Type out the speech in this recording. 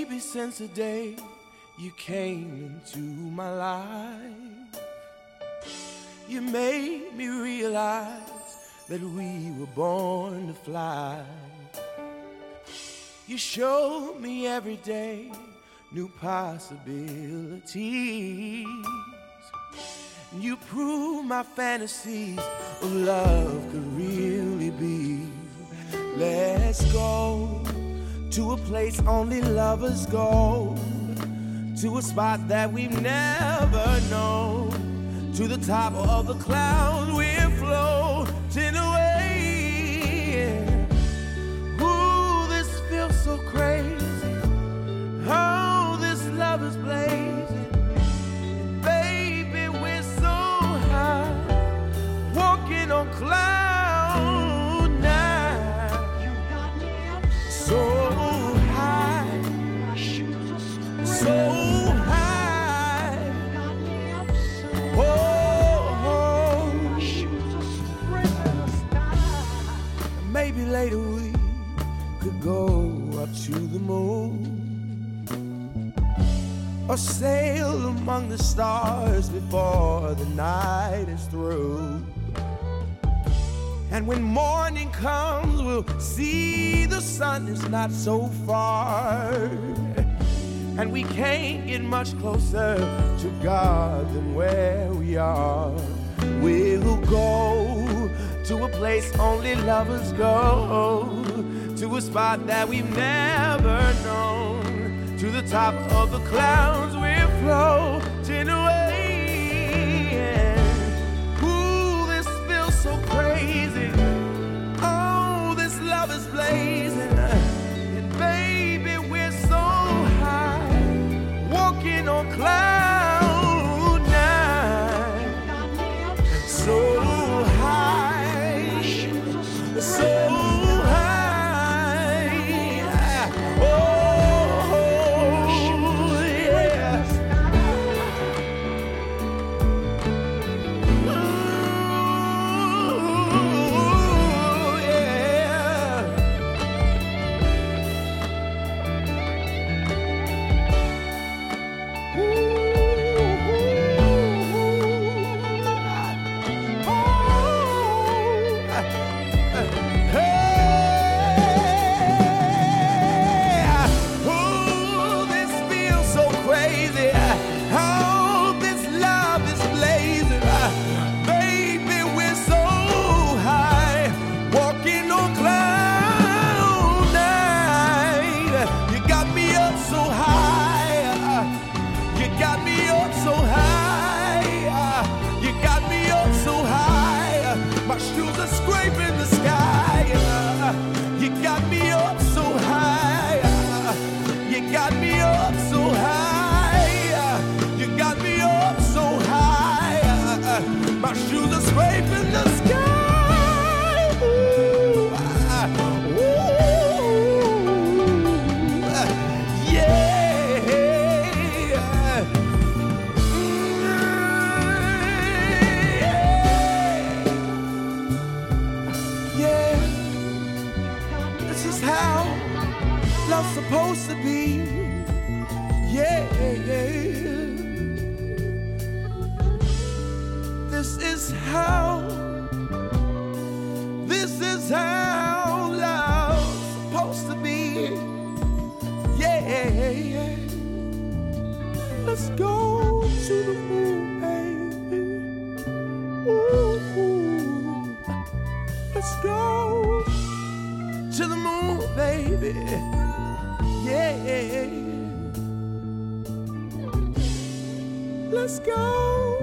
Baby, since the day you came into my life, you made me realize that we were born to fly. You showed me every day new possibilities. You proved my fantasies of love could really be. Let's go to a place only lovers go, to a spot that we've never known, to the top of the clouds we're floating away. Ooh, this feels so crazy. Oh, this love is blazing. And baby, we're so high, walking on cloud nine. So high, so high. Oh, maybe later we could go up to the moon, or sail among the stars before the night is through. And when morning comes, we'll see the sun is not so far, and we can't get much closer to God than where we are. We'll go to a place only lovers go, to a spot that we've never known, to the top of the clouds we're floating away. Ooh, this feels so crazy. Oh, this love is blazing. And baby, we're so high, walking on cloud nine. So high, so supposed to be, yeah. This is how love's supposed to be, yeah. Let's go to the moon, baby. Ooh, let's go to the moon, baby. Yeah, let's go.